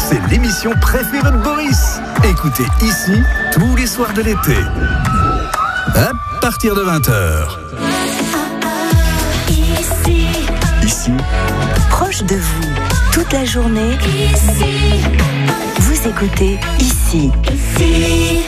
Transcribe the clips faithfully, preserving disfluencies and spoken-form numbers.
c'est l'émission préférée de Boris. Écoutez ici tous les soirs de l'été. À partir de vingt heures. Ici, Ici, proche de vous, toute la journée. Ici, vous écoutez Ici. Ici.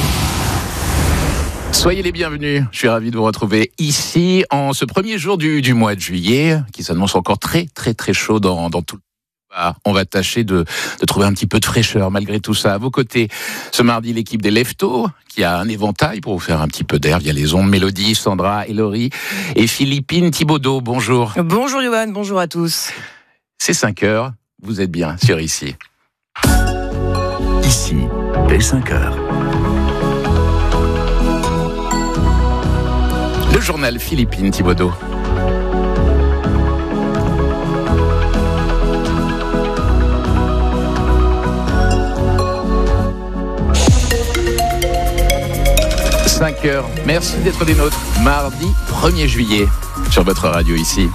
Soyez les bienvenus, je suis ravi de vous retrouver ici en ce premier jour du, du mois de juillet, qui s'annonce encore très très très chaud dans, dans tout le monde. On va tâcher de, de trouver un petit peu de fraîcheur malgré tout ça. À vos côtés, ce mardi, l'équipe des Leftos, qui a un éventail pour vous faire un petit peu d'air via les ondes. Mélodie, Sandra, Elori et Philippine Thibaudeau. Bonjour. Bonjour Johan, bonjour à tous. C'est cinq heures, vous êtes bien sur Ici. ici, dès cinq heures. Le journal Philippine Thibaudeau. cinq heures. Merci d'être des nôtres. Mardi premier juillet sur votre radio Ici.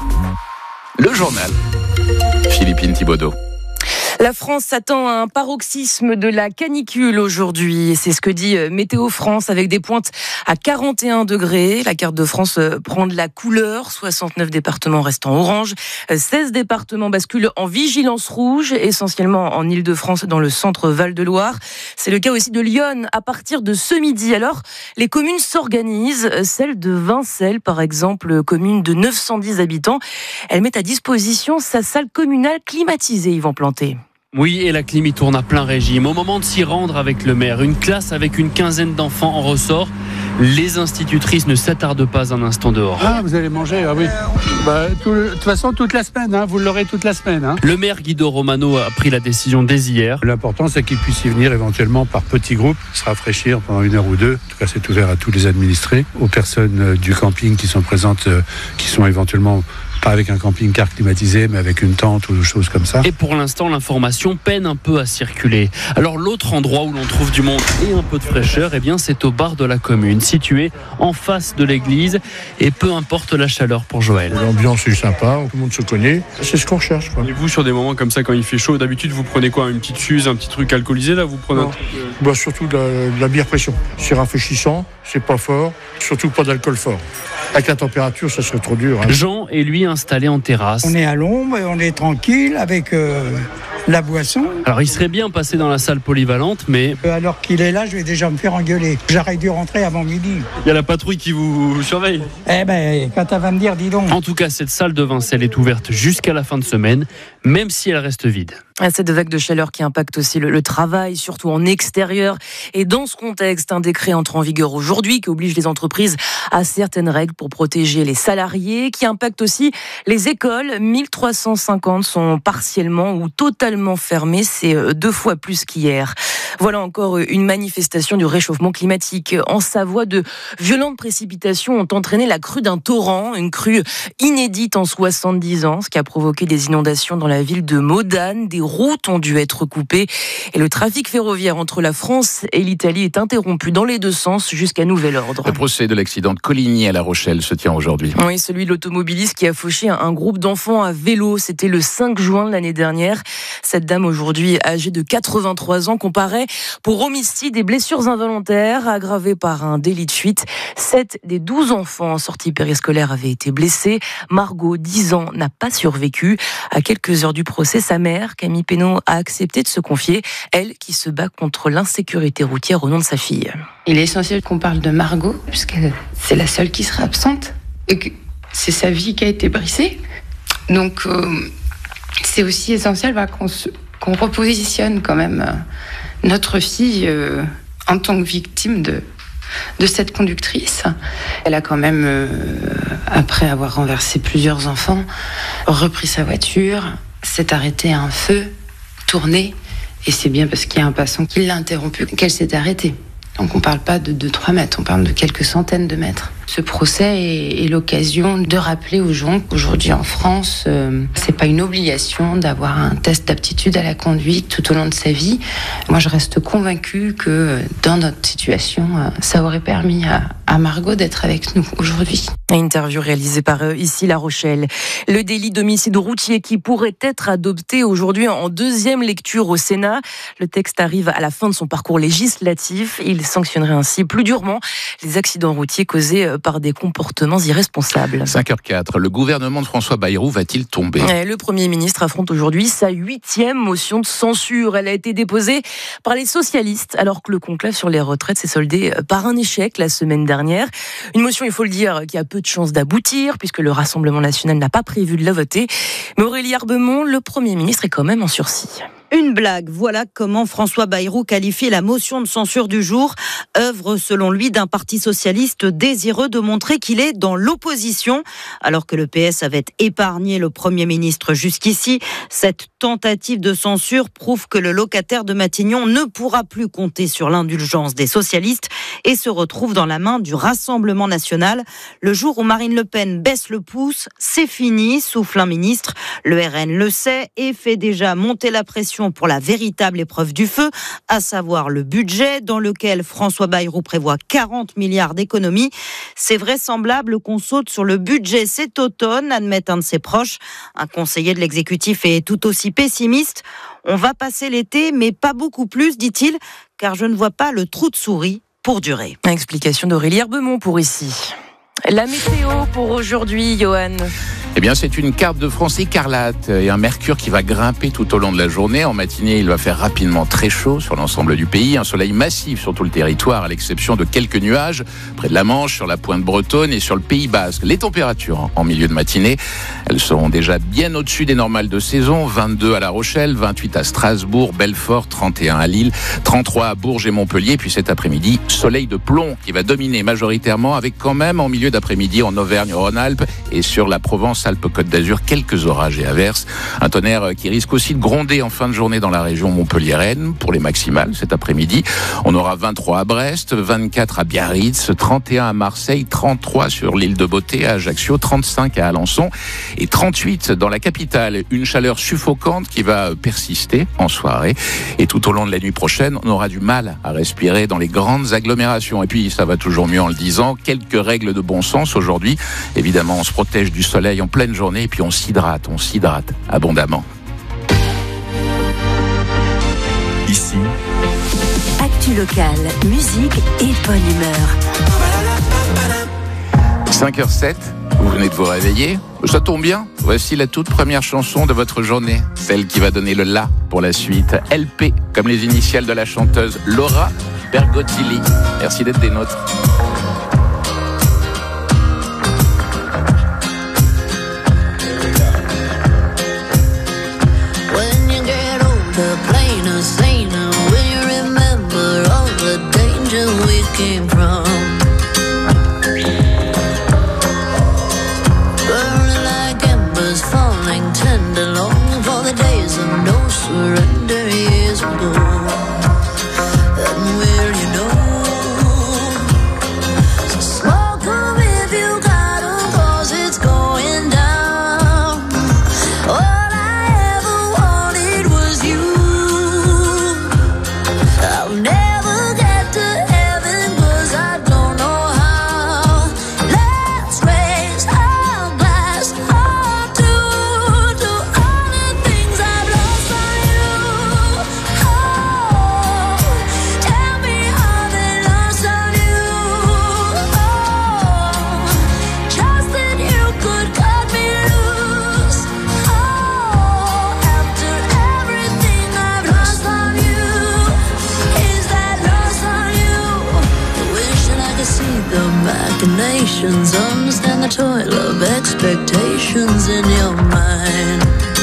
Le journal Philippine Thibaudeau. La France s'attend à un paroxysme de la canicule aujourd'hui. C'est ce que dit Météo France avec des pointes à quarante et un degrés. La carte de France prend de la couleur. soixante-neuf départements restent en orange. seize départements basculent en vigilance rouge, essentiellement en Île-de-France dans le centre Val-de-Loire. C'est le cas aussi de Lyon à partir de ce midi. Alors, les communes s'organisent. Celle de Vincelles, par exemple, commune de neuf cent dix habitants. Elle met à disposition sa salle communale climatisée, Yvan Planté. Oui, et la clim y tourne à plein régime. Au moment de s'y rendre avec le maire, une classe avec une quinzaine d'enfants en ressort. Les institutrices ne s'attardent pas un instant dehors. Ah, vous allez manger, ah oui. Bah, tout le, de toute façon, toute la semaine, hein, vous l'aurez toute la semaine. Hein. Le maire Guido Romano a pris la décision dès hier. L'important, c'est qu'ils puissent y venir éventuellement par petits groupes, se rafraîchir pendant une heure ou deux. En tout cas, c'est ouvert à tous les administrés, aux personnes euh, du camping qui sont présentes, euh, qui sont éventuellement pas avec un camping-car climatisé, mais avec une tente ou des choses comme ça. Et pour l'instant, l'information peine un peu à circuler. Alors l'autre endroit où l'on trouve du monde et un peu de fraîcheur, eh bien, c'est au bar de la commune, situé en face de l'église. Et peu importe la chaleur pour Joël. L'ambiance est sympa, tout le monde se connaît. C'est ce qu'on recherche. Quoi. Et vous, sur des moments comme ça, quand il fait chaud, d'habitude, vous prenez quoi? Une petite suze, un petit truc alcoolisé, là? Vous prenez un truc, euh... bah, surtout de la, de la bière pression. C'est rafraîchissant, c'est pas fort, surtout pas d'alcool fort. Avec la température, ça serait trop dur. Hein. Jean est lui installé en terrasse. On est à l'ombre et on est tranquille avec euh, la boisson. Alors il serait bien passé dans la salle polyvalente, mais... Euh, alors qu'il est là, je vais déjà me faire engueuler. J'aurais dû rentrer avant midi. Il y a la patrouille qui vous surveille. Eh ben, quand elle va me dire, dis donc. En tout cas, cette salle de Vincelles est ouverte jusqu'à la fin de semaine, même si elle reste vide. Cette vague de chaleur qui impacte aussi le, le travail, surtout en extérieur. Et dans ce contexte, un décret entre en vigueur aujourd'hui qui oblige les entreprises à certaines règles pour protéger les salariés, qui impacte aussi les écoles. mille trois cent cinquante sont partiellement ou totalement fermées. C'est deux fois plus qu'hier. Voilà encore une manifestation du réchauffement climatique. En Savoie, de violentes précipitations ont entraîné la crue d'un torrent, une crue inédite en soixante-dix ans, ce qui a provoqué des inondations dans la ville de Modane. Des routes ont dû être coupées et le trafic ferroviaire entre la France et l'Italie est interrompu dans les deux sens jusqu'à nouvel ordre. Le procès de l'accident de Coligny à La Rochelle se tient aujourd'hui. Oui, celui de l'automobiliste qui a fauché un groupe d'enfants à vélo. C'était le cinq juin de l'année dernière. Cette dame, aujourd'hui âgée de quatre-vingt-trois ans, comparaît pour homicide et blessures involontaires aggravées par un délit de fuite. Sept des douze enfants en sortie périscolaire avaient été blessés. Margot, dix ans, n'a pas survécu. À quelques heures du procès, sa mère, Camille Pénaud, a accepté de se confier. Elle qui se bat contre l'insécurité routière au nom de sa fille. Il est essentiel qu'on parle de Margot, puisque c'est la seule qui sera absente, et que c'est sa vie qui a été brisée. Donc, euh, c'est aussi essentiel bah, qu'on, se, qu'on repositionne quand même euh, notre fille euh, en tant que victime de, de cette conductrice. Elle a quand même, euh, après avoir renversé plusieurs enfants, repris sa voiture, s'est arrêtée à un feu, tournée, et c'est bien parce qu'il y a un passant qui l'a interrompue qu'elle s'est arrêtée. Donc on ne parle pas de deux trois mètres, on parle de quelques centaines de mètres. Ce procès est, est l'occasion de rappeler aux gens qu'aujourd'hui en France, euh, c'est pas une obligation d'avoir un test d'aptitude à la conduite tout au long de sa vie. Moi, je reste convaincue que dans notre situation, euh, ça aurait permis à, à Margot d'être avec nous aujourd'hui. Interview réalisée par euh, ici La Rochelle. Le délit d'homicide routier qui pourrait être adopté aujourd'hui en deuxième lecture au Sénat. Le texte arrive à la fin de son parcours législatif. Il sanctionnerait ainsi plus durement les accidents routiers causés par des comportements irresponsables. cinq heures quatre, le gouvernement de François Bayrou va-t-il tomber ? Le Premier ministre affronte aujourd'hui sa huitième motion de censure. Elle a été déposée par les socialistes alors que le conclave sur les retraites s'est soldé par un échec la semaine dernière. Une motion, il faut le dire, qui a peu de chances d'aboutir puisque le Rassemblement national n'a pas prévu de la voter. Mais Aurélie Herbemont, le Premier ministre, est quand même en sursis. Une blague, voilà comment François Bayrou qualifie la motion de censure du jour, œuvre selon lui d'un parti socialiste désireux de montrer qu'il est dans l'opposition. Alors que le P S avait épargné le Premier ministre jusqu'ici, cette tentative de censure prouve que le locataire de Matignon ne pourra plus compter sur l'indulgence des socialistes et se retrouve dans la main du Rassemblement national. Le jour où Marine Le Pen baisse le pouce, c'est fini, souffle un ministre. Le R N le sait et fait déjà monter la pression pour la véritable épreuve du feu, à savoir le budget dans lequel François Bayrou prévoit quarante milliards d'économies. C'est vraisemblable qu'on saute sur le budget cet automne, admet un de ses proches. Un conseiller de l'exécutif est tout aussi pessimiste. On va passer l'été, mais pas beaucoup plus, dit-il, car je ne vois pas le trou de souris pour durer. Explication d'Aurélie Herbemont pour ici. La météo pour aujourd'hui, Johan. Eh bien, c'est une carte de France écarlate et un mercure qui va grimper tout au long de la journée. En matinée, il va faire rapidement très chaud sur l'ensemble du pays. Un soleil massif sur tout le territoire, à l'exception de quelques nuages près de la Manche, sur la pointe bretonne et sur le Pays Basque. Les températures en milieu de matinée, elles seront déjà bien au-dessus des normales de saison. vingt-deux à La Rochelle, vingt-huit à Strasbourg, Belfort, trente et un à Lille, trente-trois à Bourges et Montpellier. Puis cet après-midi, soleil de plomb qui va dominer majoritairement, avec quand même en milieu d'après-midi en Auvergne-Rhône-Alpes et sur la Provence Alpes-Côte d'Azur, quelques orages et averses. Un tonnerre qui risque aussi de gronder en fin de journée dans la région Montpellier-Rennes pour les maximales cet après-midi. On aura vingt-trois à Brest, vingt-quatre à Biarritz, trente et un à Marseille, trente-trois sur l'île de Beauté à Ajaccio, trente-cinq à Alençon et trente-huit dans la capitale. Une chaleur suffocante qui va persister en soirée. Et tout au long de la nuit prochaine, on aura du mal à respirer dans les grandes agglomérations. Et puis, ça va toujours mieux en le disant. Quelques règles de bon sens aujourd'hui. Évidemment, on se protège du soleil en pleine journée et puis on s'hydrate, on s'hydrate abondamment. Ici, actu locale, musique et bonne humeur. cinq heures sept, vous venez de vous réveiller. Ça tombe bien, voici la toute première chanson de votre journée, celle qui va donner le la pour la suite. L P, comme les initiales de la chanteuse Laura Bergottilli. Merci d'être des nôtres. Came from burning like embers, falling tender, longing for the days of no surrender years ago. And will you know? So smoke 'em if you got 'em, 'cause it's going down. All I ever wanted was you. I'll never get to understand the toil of expectations in your mind.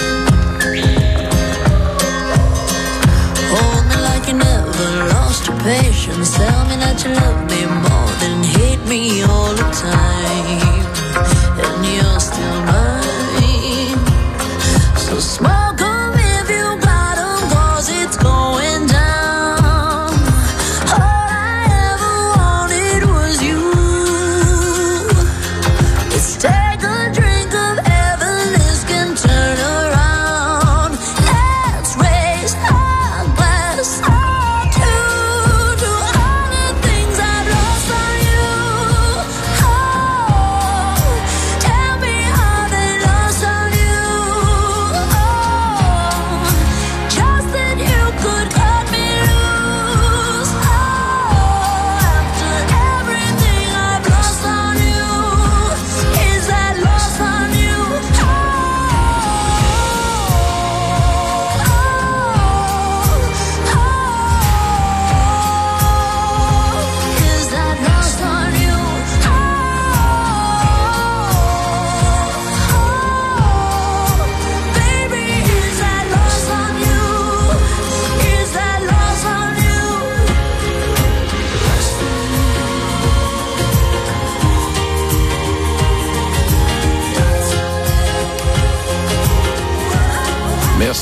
Hold me like you never lost your patience. Tell me that you love me more than hate me all the time. And you're still mine. So smoke 'em if you got 'em, 'cause it's going down. All I ever wanted was you.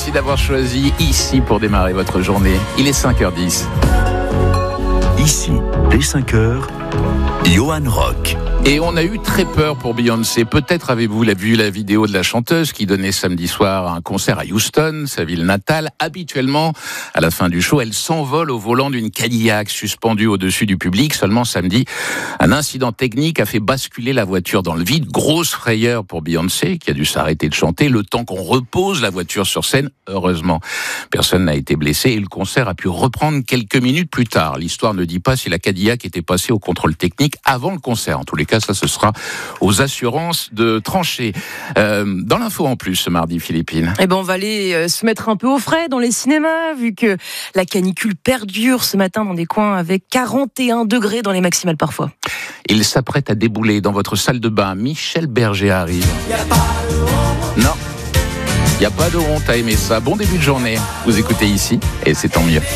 Merci d'avoir choisi Ici pour démarrer votre journée. Il est cinq heures dix. Ici, dès cinq heures, Johan Rock. Et on a eu très peur pour Beyoncé. Peut-être avez-vous vu la vidéo de la chanteuse qui donnait samedi soir un concert à Houston, sa ville natale. Habituellement, à la fin du show, elle s'envole au volant d'une Cadillac suspendue au-dessus du public. Seulement samedi, un incident technique a fait basculer la voiture dans le vide. Grosse frayeur pour Beyoncé, qui a dû s'arrêter de chanter le temps qu'on repose la voiture sur scène. Heureusement, personne n'a été blessé et le concert a pu reprendre quelques minutes plus tard. L'histoire ne dit pas si la Cadillac était passée au contrôle technique avant le concert. En tous les cas, ça, ce sera aux assurances de trancher. Euh, dans l'info en plus, ce mardi, Philippine. Eh ben, on va aller euh, se mettre un peu au frais dans les cinémas, vu que la canicule perdure ce matin dans des coins avec quarante et un degrés dans les maximales parfois. Il s'apprête à débouler dans votre salle de bain. Michel Berger arrive. Non, il n'y a pas de honte à aimer ça. Bon début de journée. Vous écoutez Ici, et c'est tant mieux.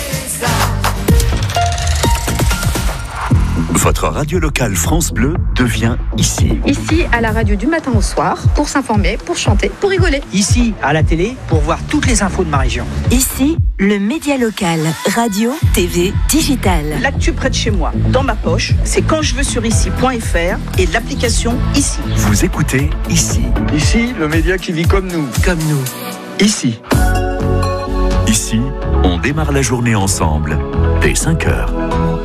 Votre radio locale France Bleu devient Ici. Ici, à la radio du matin au soir, pour s'informer, pour chanter, pour rigoler. Ici, à la télé, pour voir toutes les infos de ma région. Ici, le média local, radio, T V, digital. L'actu près de chez moi, dans ma poche, c'est quand je veux sur ici point f r et l'application Ici. Vous écoutez Ici. Ici, le média qui vit comme nous. Comme nous. Ici. Ici, on démarre la journée ensemble, dès cinq heures.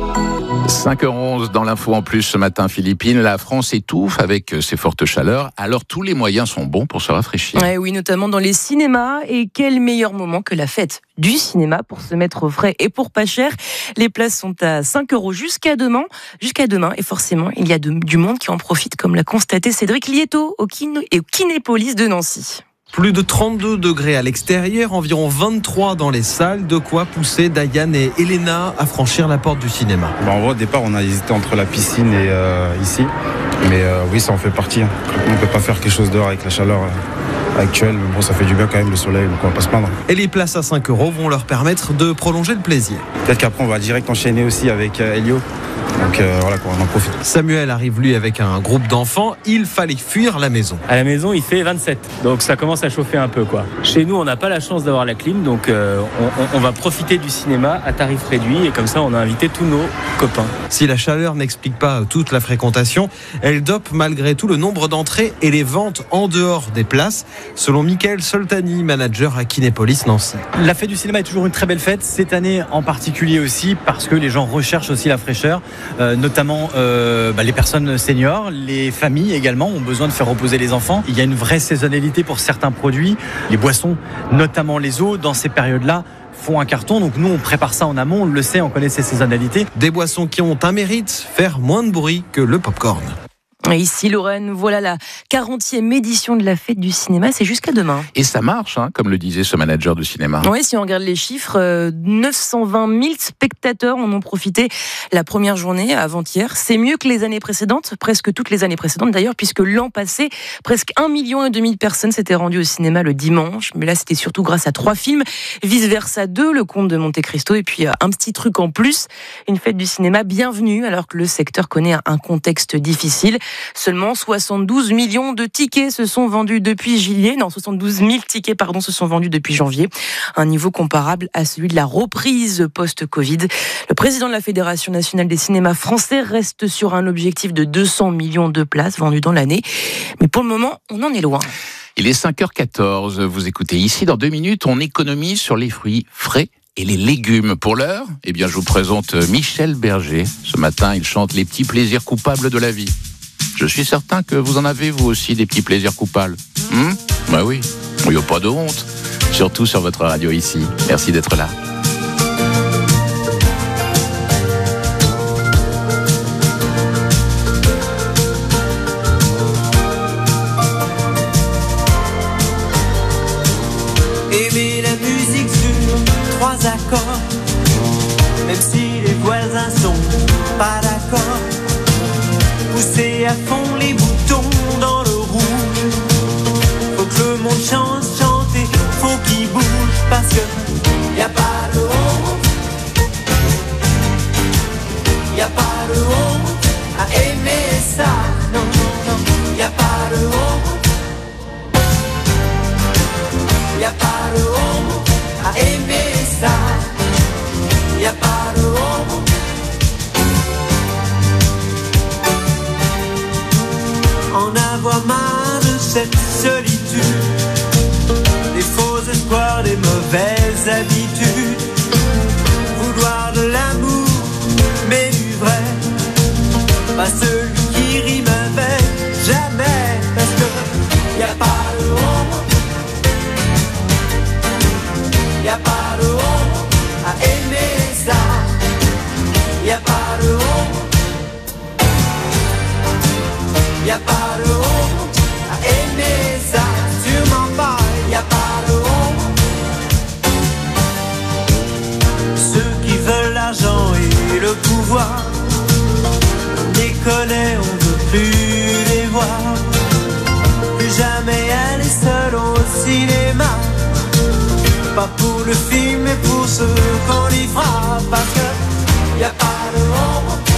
cinq heures onze dans l'info en plus ce matin, Philippine. La France étouffe avec ses fortes chaleurs. Alors tous les moyens sont bons pour se rafraîchir. Ouais, oui, notamment dans les cinémas. Et quel meilleur moment que la fête du cinéma pour se mettre au frais et pour pas cher. Les places sont à cinq euros jusqu'à demain. Jusqu'à demain. Et forcément, il y a de, du monde qui en profite, comme l'a constaté Cédric Lieto au, Kin- et au Kinépolis de Nancy. Plus de trente-deux degrés à l'extérieur, environ vingt-trois dans les salles, de quoi pousser Diane et Elena à franchir la porte du cinéma. Bon, en vrai, au départ, on a hésité entre la piscine et euh, ici, mais euh, oui, ça en fait partie. Hein. On ne peut pas faire quelque chose dehors avec la chaleur euh, actuelle, mais bon, ça fait du bien quand même le soleil, donc on va pas se plaindre. Et les places à cinq euros vont leur permettre de prolonger le plaisir. Peut-être qu'après, on va direct enchaîner aussi avec euh, Elio. Donc euh, voilà, quoi, on en profite. Samuel arrive lui avec un groupe d'enfants. Il fallait fuir la maison. À la maison, il fait vingt-sept. Donc ça commence à chauffer un peu, quoi. Chez nous, on n'a pas la chance d'avoir la clim. Donc euh, on, on va profiter du cinéma à tarif réduit. Et comme ça, on a invité tous nos copains. Si la chaleur n'explique pas toute la fréquentation, elle dope malgré tout le nombre d'entrées et les ventes en dehors des places. Selon Mickaël Soltani, manager à Kinépolis Nancy. La fête du cinéma est toujours une très belle fête. Cette année en particulier aussi parce que les gens recherchent aussi la fraîcheur. Euh, notamment euh, bah, les personnes seniors, les familles également ont besoin de faire reposer les enfants. Il y a une vraie saisonnalité pour certains produits. Les boissons, notamment les eaux, dans ces périodes-là, font un carton. Donc nous, on prépare ça en amont, on le sait, on connaît ces saisonnalités. Des boissons qui ont un mérite, faire moins de bruit que le popcorn. Ici, Lorraine, voilà la quarantième édition de la fête du cinéma, c'est jusqu'à demain. Et ça marche, hein, comme le disait ce manager de cinéma. Oui, si on regarde les chiffres, euh, neuf cent vingt mille spectateurs en ont profité la première journée, avant-hier. C'est mieux que les années précédentes, presque toutes les années précédentes d'ailleurs, puisque l'an passé, presque un million et demi de personnes s'étaient rendues au cinéma le dimanche. Mais là, c'était surtout grâce à trois films, Vice Versa deux, Le Comte de Monte Cristo, et puis euh, un petit truc en plus, une fête du cinéma bienvenue, alors que le secteur connaît un contexte difficile. Seulement soixante-douze millions de tickets se sont vendus depuis juillet. Non, soixante-douze mille tickets, pardon, se sont vendus depuis janvier. Un niveau comparable à celui de la reprise post-Covid. Le président de la Fédération nationale des cinémas français reste sur un objectif de deux cents millions de places vendues dans l'année. Mais pour le moment, on en est loin. Il est cinq heures quatorze. Vous écoutez Ici. Dans deux minutes, on économise sur les fruits frais et les légumes. Pour l'heure, eh bien, je vous présente Michel Berger. Ce matin, il chante les petits plaisirs coupables de la vie. Je suis certain que vous en avez, vous aussi, des petits plaisirs coupables. Hum bah oui, il n'y a pas de honte. Surtout sur votre radio Ici. Merci d'être là. Aimer la musique sur trois accords, même si les voisins sont pas d'accord. Pousser à fond les boutons dans le rouge. Faut que le monde chante, chanter, faut qu'il bouge. Parce que y a pas de honte, y a pas de honte à aimer ça. Non, non, non, y a pas de honte, y a pas de honte. y a pas de honte à aimer ça, sûrement pas, y a pas de honte. Ceux qui veulent l'argent et le pouvoir, on les connaît, on veut plus les voir. Plus jamais aller seul au cinéma, pas pour le film mais pour ceux qu'on y fera. Parce que y a pas de honte,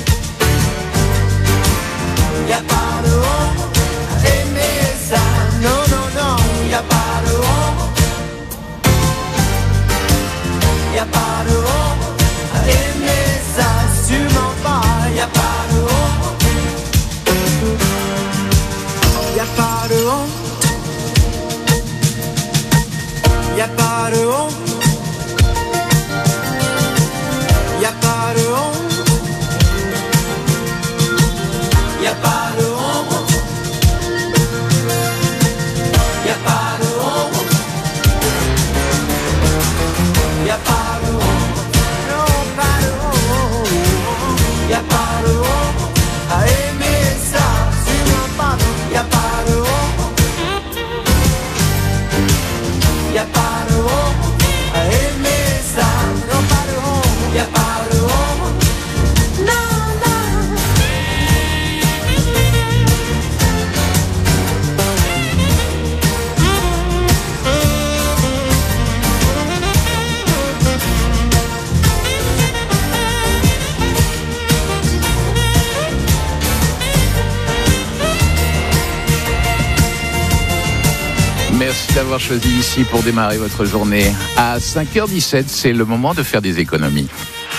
y a pas de honte à aimer ça. Non, non, non, y a pas de honte, y a pas de honte à aimer ça, sûrement pas. Y a pas de honte, y a pas de honte, y a pas de honte, y a pas de honte, y a pas de honte, y a pas de honte, y a pas de honte, non pas de honte, y a pas de honte à aimer ça, sûrement pas, y a pas de honte, y a pas de honte à aimer ça, non pas de honte, y a pas de honte, non, non. Merci d'avoir choisi ici pour démarrer votre journée. À cinq heures dix-sept, c'est le moment de faire des économies.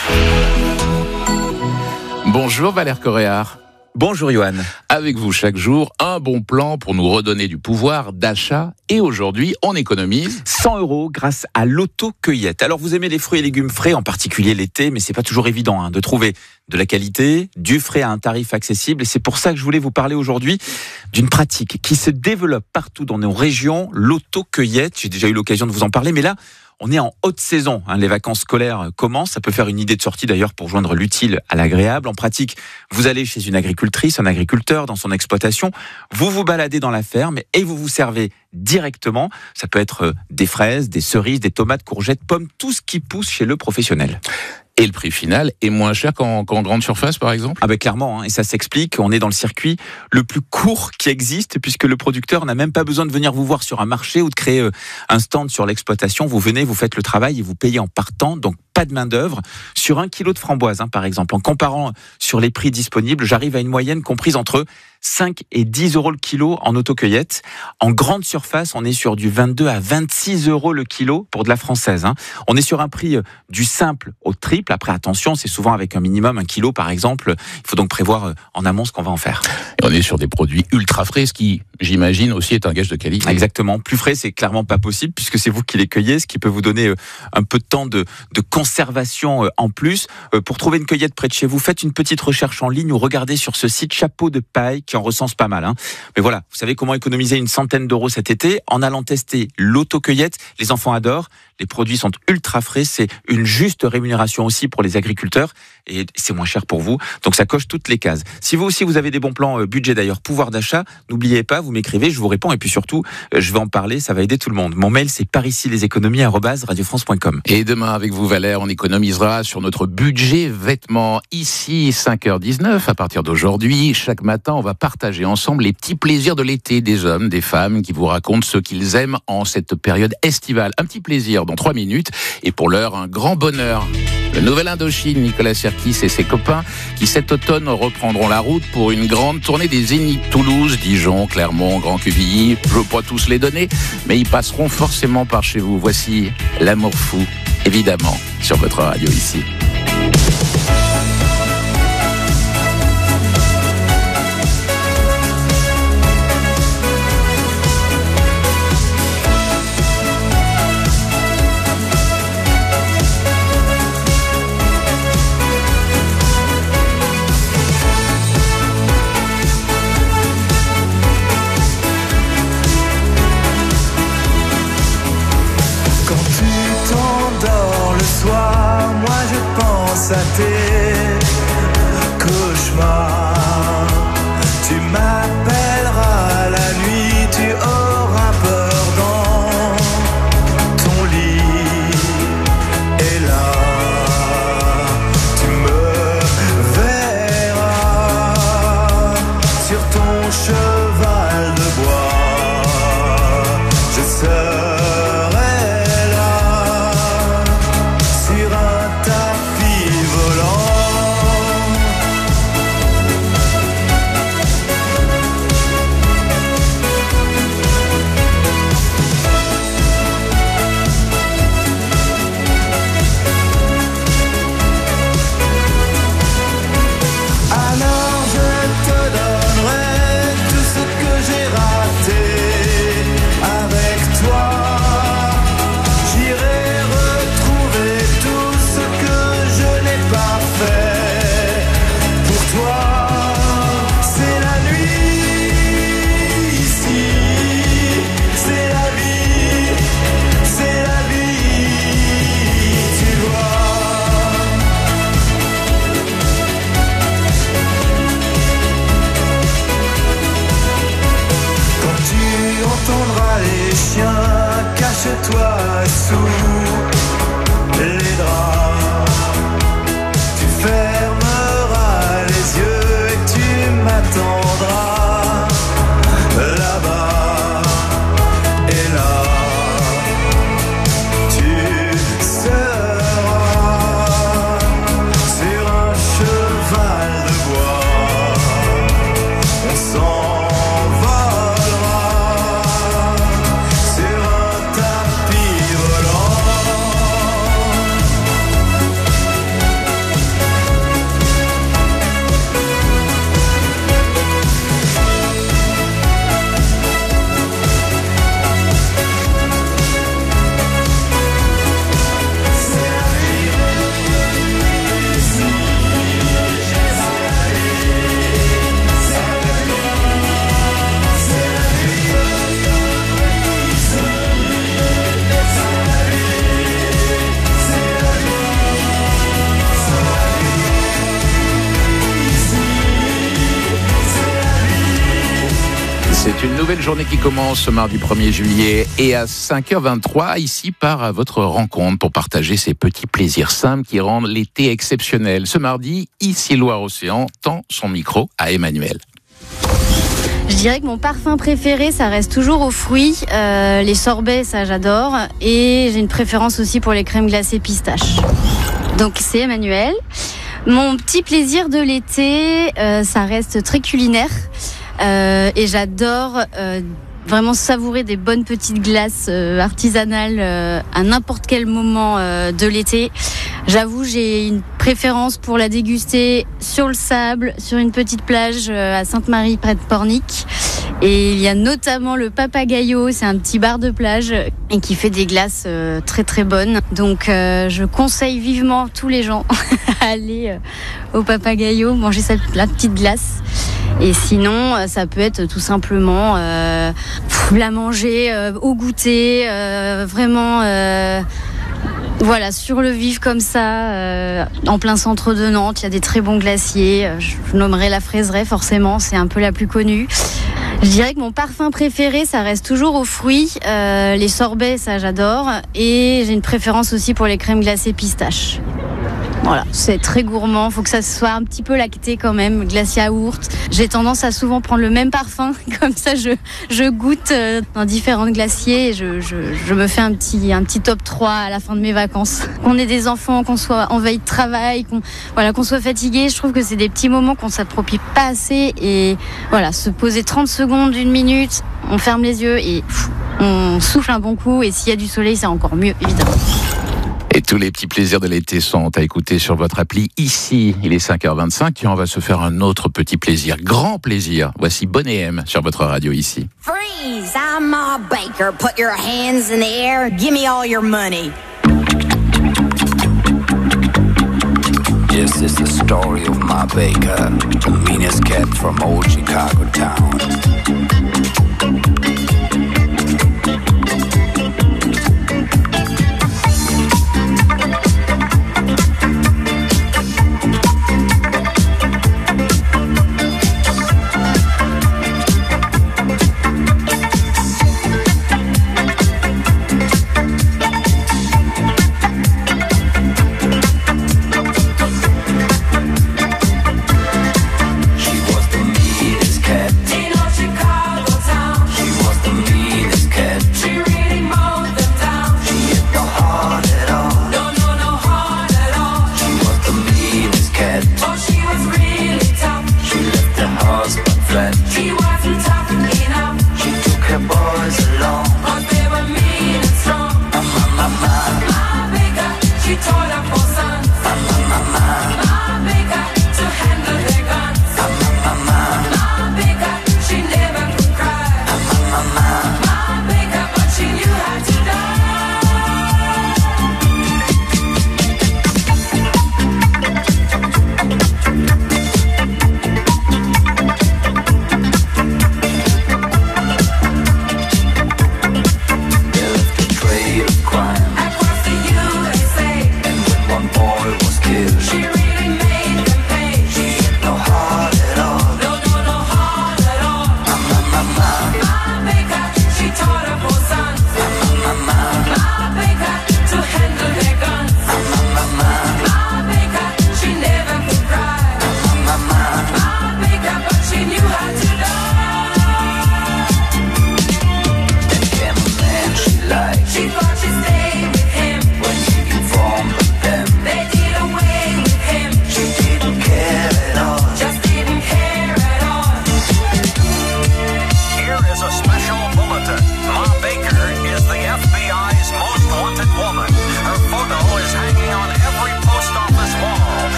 Bonjour Valère Coréard. Bonjour Johan. Avec vous chaque jour, un bon plan pour nous redonner du pouvoir d'achat. Et aujourd'hui, on économise cent euros grâce à l'autocueillette. Alors vous aimez les fruits et légumes frais, en particulier l'été, mais c'est pas toujours évident hein, de trouver de la qualité, du frais à un tarif accessible. Et c'est pour ça que je voulais vous parler aujourd'hui d'une pratique qui se développe partout dans nos régions, l'autocueillette. J'ai déjà eu l'occasion de vous en parler, mais là, on est en haute saison, hein, les vacances scolaires commencent, ça peut faire une idée de sortie d'ailleurs pour joindre l'utile à l'agréable. En pratique, vous allez chez une agricultrice, un agriculteur dans son exploitation, vous vous baladez dans la ferme et vous vous servez directement. Ça peut être des fraises, des cerises, des tomates, courgettes, pommes, tout ce qui pousse chez le professionnel. Et le prix final est moins cher qu'en, qu'en grande surface, par exemple ? Ah ben clairement, hein, et ça s'explique. On est dans le circuit le plus court qui existe, puisque le producteur n'a même pas besoin de venir vous voir sur un marché ou de créer euh, un stand sur l'exploitation. Vous venez, vous faites le travail et vous payez en partant. Donc pas de main d'œuvre. Sur un kilo de framboises, hein, par exemple, en comparant sur les prix disponibles, j'arrive à une moyenne comprise entre cinq et dix euros le kilo en autocueillette. En grande surface, on est sur du vingt-deux à vingt-six euros le kilo pour de la française. Hein. On est sur un prix du simple au triple. Après, attention, c'est souvent avec un minimum, un kilo par exemple. Il faut donc prévoir en amont ce qu'on va en faire. Et on est sur des produits ultra frais, ce qui, j'imagine, aussi est un gage de qualité. Exactement. Plus frais, c'est clairement pas possible puisque c'est vous qui les cueillez, ce qui peut vous donner un peu de temps de, de conservation en plus. Pour trouver une cueillette près de chez vous, faites une petite recherche en ligne ou regardez sur ce site Chapeau de Paille qui en recense pas mal. Hein. Mais voilà, vous savez comment économiser une centaine d'euros cet été en allant tester l'autocueillette. Les enfants adorent, les produits sont ultra frais, c'est une juste rémunération aussi pour les agriculteurs et c'est moins cher pour vous. Donc ça coche toutes les cases. Si vous aussi vous avez des bons plans budget d'ailleurs, pouvoir d'achat, n'oubliez pas, vous m'écrivez, je vous réponds et puis surtout, je vais en parler, ça va aider tout le monde. Mon mail c'est par ici les économies arobase radio france point com. Et demain avec vous Valère, on économisera sur notre budget vêtements ici cinq heures dix-neuf. À partir d'aujourd'hui, chaque matin, on va partager ensemble les petits plaisirs de l'été des hommes, des femmes qui vous racontent ce qu'ils aiment en cette période estivale. Un petit plaisir dans trois minutes et pour l'heure, un grand bonheur. Le Nouvel Indochine, Nicolas Sirkis et ses copains qui cet automne reprendront la route pour une grande tournée des Zéniths Toulouse, Dijon, Clermont, Grand Quevilly. Je ne veux pas tous les donner, mais ils passeront forcément par chez vous. Voici L'amour fou, évidemment, sur votre radio ici. À tes cauchemars, tu m'as C'est une nouvelle journée qui commence ce mardi premier juillet et à cinq heures vingt-trois, ici part votre rencontre pour partager ces petits plaisirs simples qui rendent l'été exceptionnel. Ce mardi, ici Loire-Océan tend son micro à Emmanuel. Je dirais que mon parfum préféré, ça reste toujours aux fruits. Euh, les sorbets, ça j'adore. Et j'ai une préférence aussi pour les crèmes glacées pistache. Donc c'est Emmanuel. Mon petit plaisir de l'été, euh, ça reste très culinaire. Euh, et j'adore euh, vraiment savourer des bonnes petites glaces euh, artisanales euh, à n'importe quel moment euh, de l'été. J'avoue, j'ai une préférence pour la déguster sur le sable, sur une petite plage euh, à Sainte-Marie près de Pornic. Et il y a notamment le Papagayo, c'est un petit bar de plage et qui fait des glaces euh, très très bonnes. Donc euh, je conseille vivement tous les gens à aller euh, au Papagayo, manger cette, la petite glace. Et sinon, ça peut être tout simplement euh, la manger euh, au goûter, euh, vraiment, euh, voilà, sur le vif comme ça, euh, en plein centre de Nantes. Il y a des très bons glaciers. Je nommerai la Fraiseraie, forcément, c'est un peu la plus connue. Je dirais que mon parfum préféré, ça reste toujours aux fruits. Euh, les sorbets, ça j'adore. Et j'ai une préférence aussi pour les crèmes glacées pistache. Voilà, c'est très gourmand, faut que ça soit un petit peu lacté quand même, glace yaourt. J'ai tendance à souvent prendre le même parfum, comme ça je, je goûte dans différents glaciers et je, je, je me fais un petit, un petit top trois à la fin de mes vacances. Qu'on ait des enfants, qu'on soit en veille de travail, qu'on, voilà, qu'on soit fatigué, je trouve que c'est des petits moments qu'on s'approprie pas assez et voilà, se poser trente secondes, une minute, on ferme les yeux et pff, on souffle un bon coup et s'il y a du soleil, c'est encore mieux évidemment. Et tous les petits plaisirs de l'été sont à écouter sur votre appli ici. Il est cinq heures vingt-cinq et on va se faire un autre petit plaisir, grand plaisir. Voici Bonnet M sur votre radio ici. Freeze, I'm Ma Baker. Put your hands in the air. Give me all your money. This is the story of Ma Baker, the meanest cat from old Chicago town. Chicago.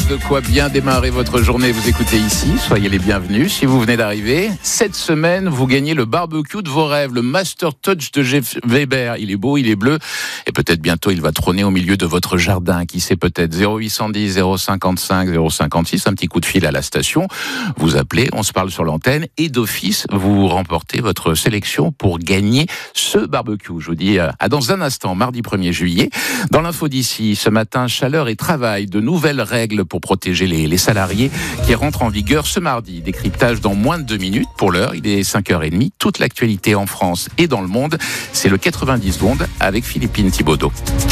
de quoi bien démarrer votre journée. Vous écoutez ici, soyez les bienvenus. Si vous venez d'arriver, cette semaine, vous gagnez le barbecue de vos rêves, le Master Touch de Jeff Weber. Il est beau, il est bleu, et peut-être bientôt il va trôner au milieu de votre jardin. Qui sait peut-être. Zéro huit cent dix, zéro cinquante-cinq, zéro cinquante-six, un petit coup de fil à la station. Vous appelez, on se parle sur l'antenne, et d'office, vous remportez votre sélection pour gagner ce barbecue. Je vous dis à dans un instant, mardi premier juillet. Dans l'info d'ici, ce matin, chaleur et travail, de nouvelles règles pour protéger les, les salariés qui rentrent en vigueur ce mardi. Décryptage dans moins de deux minutes. Pour l'heure, il est cinq heures trente. Toute l'actualité en France et dans le monde, c'est le quatre-vingt-dix secondes avec Philippine Thibaudot.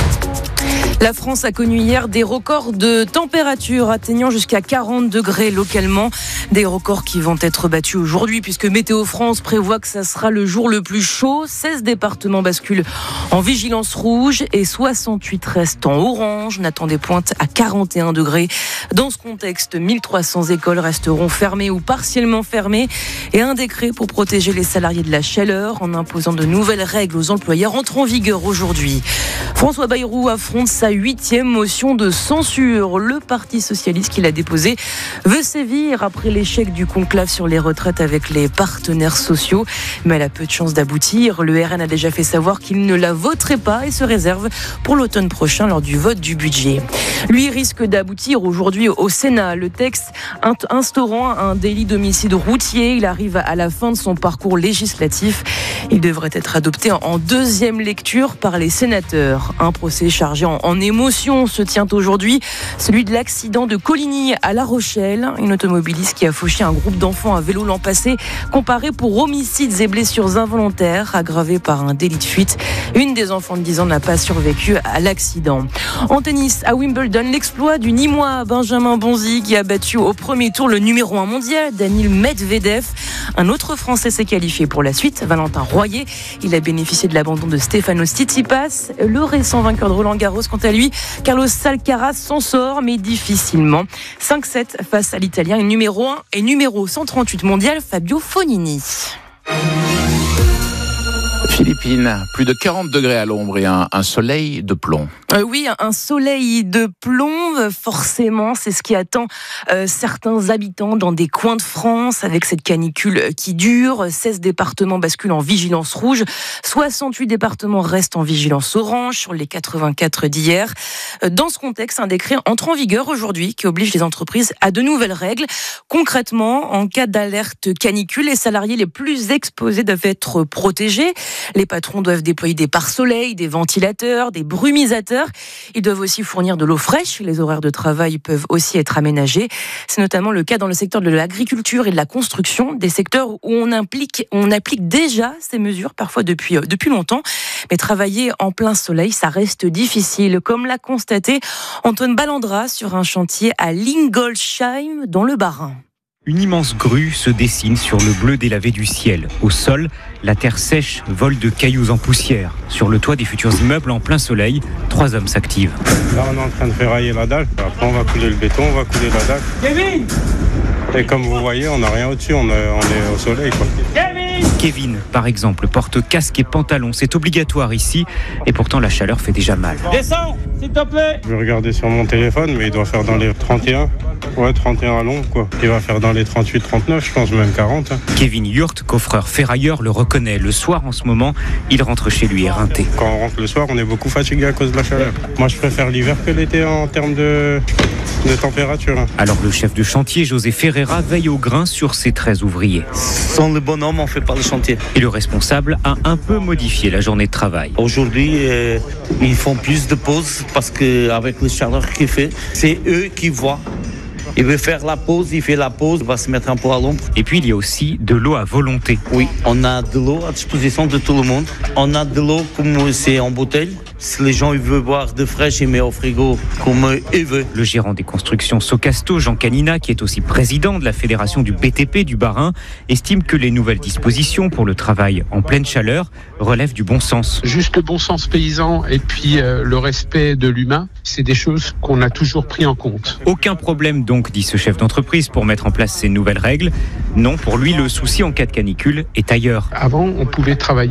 La France a connu hier des records de température atteignant jusqu'à quarante degrés localement. Des records qui vont être battus aujourd'hui puisque Météo France prévoit que ça sera le jour le plus chaud. seize départements basculent en vigilance rouge et soixante-huit restent en orange. On attend des pointes à quarante et un degrés. Dans ce contexte, mille trois cents écoles resteront fermées ou partiellement fermées et un décret pour protéger les salariés de la chaleur en imposant de nouvelles règles aux employeurs entre en vigueur aujourd'hui. François Bayrou affronte sa huitième motion de censure. Le Parti socialiste qu'il a déposé veut sévir après l'échec du conclave sur les retraites avec les partenaires sociaux. Mais elle a peu de chances d'aboutir. Le R N a déjà fait savoir qu'il ne la voterait pas et se réserve pour l'automne prochain lors du vote du budget. Lui risque d'aboutir aujourd'hui au Sénat. Le texte instaurant un délit d'homicide routier, il arrive à la fin de son parcours législatif. Il devrait être adopté en deuxième lecture par les sénateurs. Un procès chargé en, en émotion se tient aujourd'hui, celui de l'accident de Coligny à La Rochelle. Une automobiliste qui a fauché un groupe d'enfants à vélo l'an passé, comparé pour homicides et blessures involontaires, aggravé par un délit de fuite. Une des enfants de dix ans n'a pas survécu à l'accident. En tennis, à Wimbledon, l'exploit du Nîmois Benjamin Bonzi qui a battu au premier tour le numéro un mondial, Daniil Medvedev. Un autre Français s'est qualifié pour la suite, Valentin Royer. Il a bénéficié de l'abandon de Stefanos Tsitsipas. Le récent vainqueur de Roland Garros, quant à lui, Carlos Alcaraz s'en sort, mais difficilement. cinq sept face à l'Italien numéro un et numéro cent trente-huit mondial, Fabio Fognini. Philippines, plus de quarante degrés à l'ombre et un, un soleil de plomb. Euh, oui, un soleil de plomb, forcément, c'est ce qui attend euh, certains habitants dans des coins de France avec cette canicule qui dure. seize départements basculent en vigilance rouge, soixante-huit départements restent en vigilance orange sur les quatre-vingt-quatre d'hier. Dans ce contexte, un décret entre en vigueur aujourd'hui qui oblige les entreprises à de nouvelles règles. Concrètement, en cas d'alerte canicule, les salariés les plus exposés doivent être protégés. Les patrons doivent déployer des pare-soleil, des ventilateurs, des brumisateurs. Ils doivent aussi fournir de l'eau fraîche. Les horaires de travail peuvent aussi être aménagés. C'est notamment le cas dans le secteur de l'agriculture et de la construction, des secteurs où on, implique, on applique déjà ces mesures, parfois depuis, depuis longtemps. Mais travailler en plein soleil, ça reste difficile, comme l'a constaté Antoine Ballandra sur un chantier à Lingolsheim, dans le Bas-Rhin. Une immense grue se dessine sur le bleu délavé du ciel. Au sol, la terre sèche vole de cailloux en poussière. Sur le toit des futurs immeubles en plein soleil, trois hommes s'activent. Là, on est en train de ferrailler la dalle. Après, on va couler le béton, on va couler la dalle. Kevin! Et comme vous voyez, on n'a rien au-dessus, on est, on est au soleil, quoi. Kevin! Kevin, par exemple, porte casque et pantalon. C'est obligatoire ici. Et pourtant, la chaleur fait déjà mal. Descends, s'il te plaît! Je vais regarder sur mon téléphone, mais il doit faire dans les trente et un. Ouais, trente et un à l'ombre, quoi. Il va faire dans les trente-huit trente-neuf, je pense, même quarante. Hein. Kevin Yurt, coffreur ferrailleur, le reconnaît. Le soir, en ce moment, il rentre chez lui éreinté. Quand on rentre le soir, on est beaucoup fatigué à cause de la chaleur. Moi, je préfère l'hiver que l'été en termes de, de température. Hein. Alors, le chef de chantier, José Ferreira, veille au grain sur ses treize ouvriers. Sans le bonhomme, on ne fait pas le chantier. Et le responsable a un peu modifié la journée de travail. Aujourd'hui, euh, ils font plus de pauses parce qu'avec la chaleur qu'il fait, c'est eux qui voient. Il veut faire la pause, il fait la pause, il va se mettre un peu à l'ombre. Et puis il y a aussi de l'eau à volonté. Oui, on a de l'eau à disposition de tout le monde. On a de l'eau comme c'est en bouteille. Si les gens ils veulent boire de fraîche, ils mettent au frigo comme ils veulent. Le gérant des constructions Socasto, Jean Canina, qui est aussi président de la fédération du B T P du Bas-Rhin, estime que les nouvelles dispositions pour le travail en pleine chaleur relèvent du bon sens. Juste le bon sens paysan et puis euh, le respect de l'humain, c'est des choses qu'on a toujours pris en compte. Aucun problème donc, dit ce chef d'entreprise, pour mettre en place ces nouvelles règles. Non, pour lui, le souci en cas de canicule est ailleurs. Avant, on pouvait travailler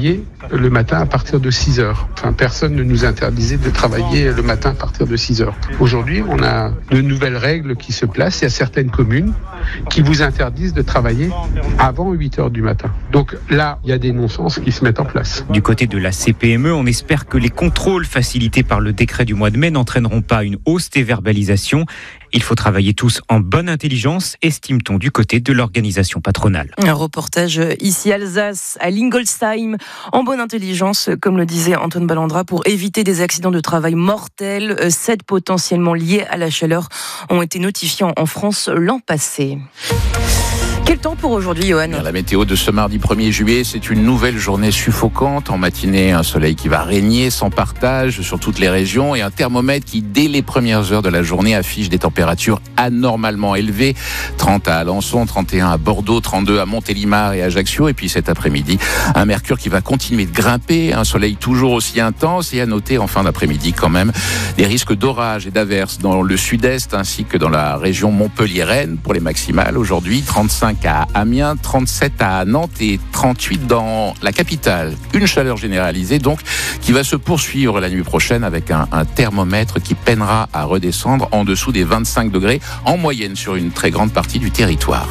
le matin à partir de six heures. Enfin, personne ne nous interdisait de travailler le matin à partir de six heures. Aujourd'hui, on a de nouvelles règles qui se placent. Il y a certaines communes qui vous interdisent de travailler avant huit heures du matin. Donc là, il y a des non-sens qui se mettent en place. Du côté de la C P M E, on espère que les contrôles facilités par le décret du mois de mai n'entraîneront pas une hausse des verbalisations. Il faut travailler tous en bonne intelligence, estime-t-on du côté de l'organisation patronale. Un reportage ici Alsace, à Lingolsheim, en bonne intelligence, comme le disait Antoine Ballandra, pour éviter des accidents de travail mortels. Sept potentiellement liés à la chaleur ont été notifiés en France l'an passé. Quel temps pour aujourd'hui, Johan ? La météo de ce mardi premier juillet, c'est une nouvelle journée suffocante. En matinée, un soleil qui va régner sans partage sur toutes les régions et un thermomètre qui, dès les premières heures de la journée, affiche des températures anormalement élevées. trente à Alençon, trente et un à Bordeaux, trente-deux à Montélimar et Ajaccio. Et puis cet après-midi, un mercure qui va continuer de grimper, un soleil toujours aussi intense et à noter en fin d'après-midi quand même des risques d'orage et d'averses dans le sud-est ainsi que dans la région montpelliéraine pour les maximales. Aujourd'hui, trente-cinq à Amiens, trente-sept à Nantes et trente-huit dans la capitale. Une chaleur généralisée donc qui va se poursuivre la nuit prochaine avec un, un thermomètre qui peinera à redescendre en dessous des vingt-cinq degrés en moyenne sur une très grande partie du territoire.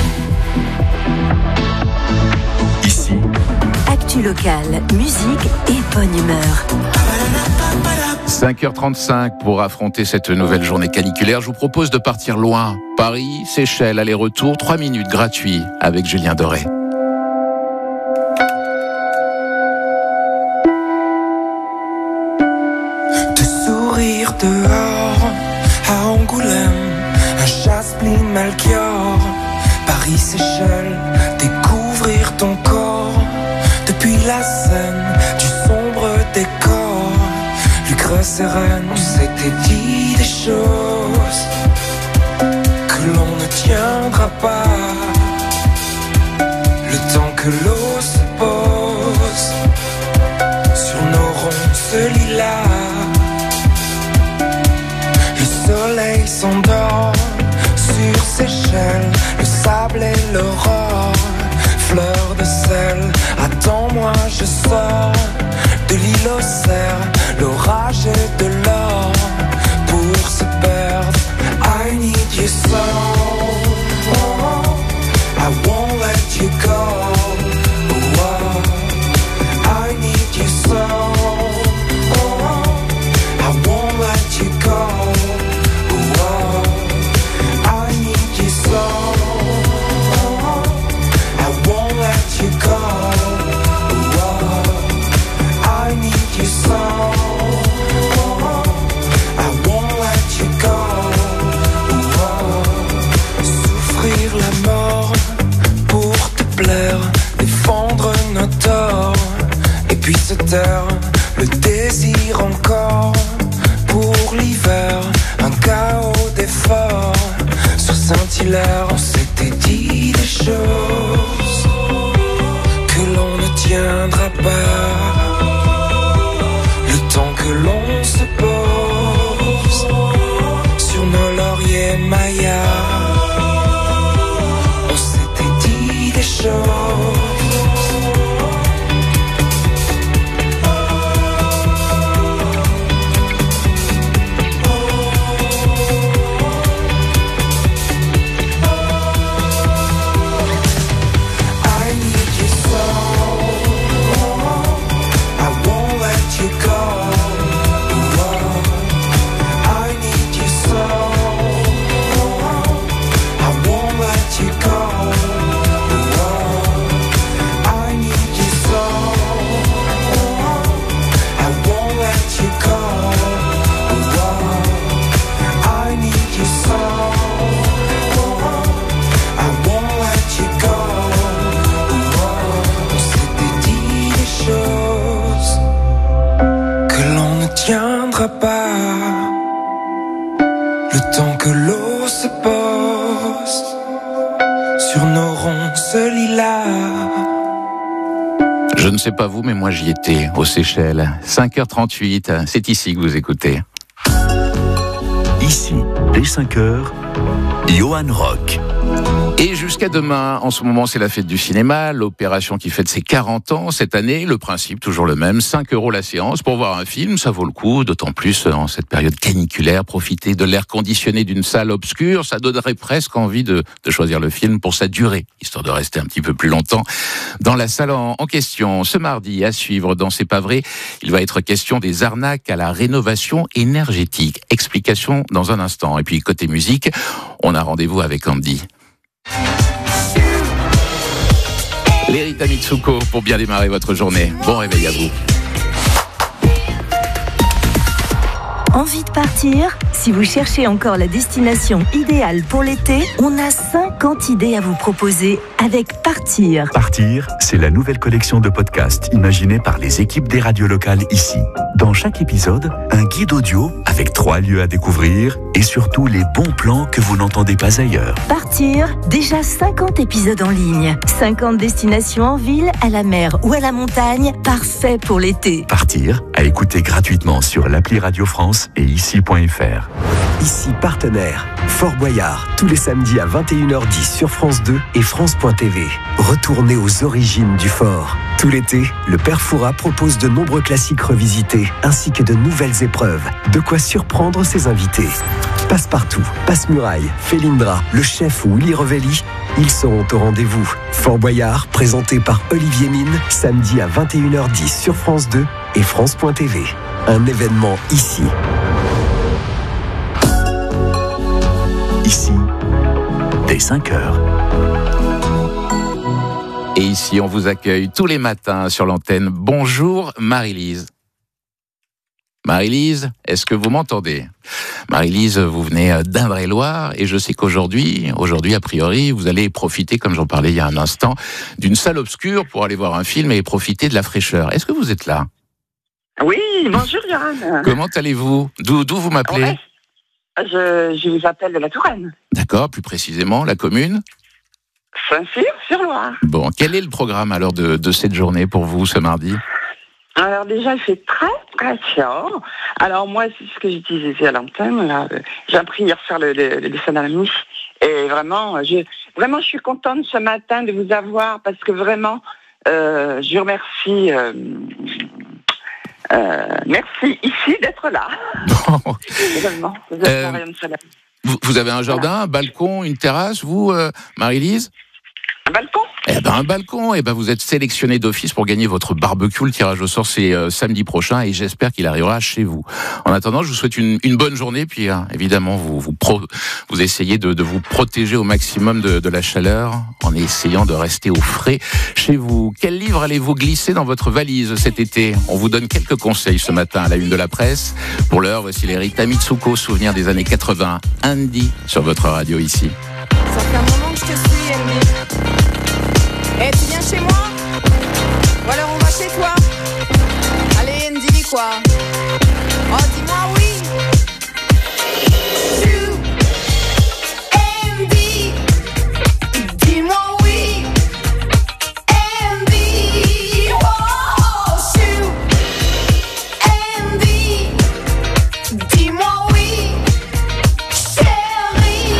Ici, actu locale, musique et bonne humeur. cinq heures trente-cinq pour affronter cette nouvelle journée caniculaire. Je vous propose de partir loin. Paris, Seychelles, aller-retour, trois minutes gratuits avec Julien Doré. Te sourire dehors, à Angoulême, un Chasse-Plis Melchior, Paris, Seychelles, découvrir ton corps, depuis la scène, du sombre décor. Lucre sereine, on s'était dit des choses que l'on ne tiendra pas. Le temps que l'eau se pose sur nos ronces lilas. Le soleil s'endort sur Seychelles, le sable et l'aurore, fleur de sel. Attends-moi, je sors de l'île aux cerfs. L'orage et de l'or pour se perdre. I need you so, oh, I won't let you go. Oh, I need you so, oh, I won't let you go. Oh, I need you so, oh, I won't let you go. Oh, I need you so. Défendre nos torts et puis se taire, le désir encore pour l'hiver, un chaos d'efforts sur Saint-Hilaire. On s'était dit des choses que l'on ne tiendra pas. Le temps que l'on se pose sur nos lauriers mayas. On s'était dit des choses. Pas le temps que l'eau se pose sur nos ronces lilas. Je ne sais pas vous, mais moi j'y étais, aux Seychelles. cinq heures trente-huit, c'est ici que vous écoutez. Ici, dès cinq heures, Johan Rock. Et jusqu'à demain, en ce moment, c'est la fête du cinéma, l'opération qui fête ses quarante ans cette année. Le principe, toujours le même, cinq euros la séance. Pour voir un film, ça vaut le coup, d'autant plus en cette période caniculaire. Profiter de l'air conditionné d'une salle obscure, ça donnerait presque envie de, de choisir le film pour sa durée, histoire de rester un petit peu plus longtemps dans la salle en, en question. Ce mardi, à suivre dans C'est pas vrai, il va être question des arnaques à la rénovation énergétique. Explication dans un instant. Et puis, côté musique, on a rendez-vous avec Andy. Les Rita Mitsuko pour bien démarrer votre journée. Bon réveil à vous. Envie de partir? Si vous cherchez encore la destination idéale pour l'été, on a cinquante idées à vous proposer avec Partir. Partir, c'est la nouvelle collection de podcasts imaginée par les équipes des radios locales ici. Dans chaque épisode, un guide audio avec trois lieux à découvrir et surtout les bons plans que vous n'entendez pas ailleurs. Partir, déjà cinquante épisodes en ligne. cinquante destinations en ville, à la mer ou à la montagne, parfait pour l'été. Partir, à écouter gratuitement sur l'appli Radio France et ici point f r. Ici partenaire, Fort Boyard, tous les samedis à vingt et une heures dix sur France deux et France point t v. Retournez aux origines du fort. Tout l'été, le Père Fouras propose de nombreux classiques revisités, ainsi que de nouvelles épreuves. De quoi surprendre ses invités. Passe-partout, Passe-Muraille, Félindra, le chef Willy Revelli, ils seront au rendez-vous. Fort Boyard, présenté par Olivier Mine, samedi à vingt et une heures dix sur France deux et France point t v. Un événement ici. Ici, dès cinq heures. Et ici, on vous accueille tous les matins sur l'antenne. Bonjour Marie-Lise. Marie-Lise, est-ce que vous m'entendez? Marie-Lise, vous venez d'Indre-et-Loire et je sais qu'aujourd'hui, aujourd'hui a priori, vous allez profiter, comme j'en parlais il y a un instant, d'une salle obscure pour aller voir un film et profiter de la fraîcheur. Est-ce que vous êtes là? Oui, bonjour Johan. Comment allez-vous? D'où, d'où vous m'appelez? Ouais. Je, je vous appelle de la Touraine. D'accord, plus précisément, la commune? Saint-Cyr-sur-Loire. Bon, quel est le programme alors de, de cette journée pour vous ce mardi? Alors déjà, il fait très très chaud. Alors moi, c'est ce que je disais à l'antenne. Là, j'ai appris hier soir le, le, le dessin d'Anamis. Et vraiment, je, vraiment, je suis contente ce matin de vous avoir parce que vraiment, euh, je vous remercie. Euh, euh, merci ici d'être là. Bon. Vraiment, vous êtes euh, un rayon de soleil. Vous, vous avez un jardin, voilà. Un balcon, une terrasse, vous, euh, Marie-Lise? Un balcon? Eh ben un balcon, eh ben vous êtes sélectionné d'office pour gagner votre barbecue. Le tirage au sort c'est euh, samedi prochain et j'espère qu'il arrivera chez vous. En attendant, je vous souhaite une, une bonne journée. Puis hein, évidemment, vous vous, pro, vous essayez de, de vous protéger au maximum de, de la chaleur en essayant de rester au frais chez vous. Quel livre allez-vous glisser dans votre valise cet été? On vous donne quelques conseils ce matin à la une de la presse. Pour l'heure, voici les Rita Mitsuko, souvenirs des années quatre-vingts. Andy sur votre radio ici. Ça fait un moment que je te suis, Andy. Eh, tu viens chez moi? Ou alors on va chez toi? Allez, Andy, quoi? Oh, dis-moi oui! Andy, dis-moi oui! Andy, oh, shoot! Andy, dis-moi oui! Chérie!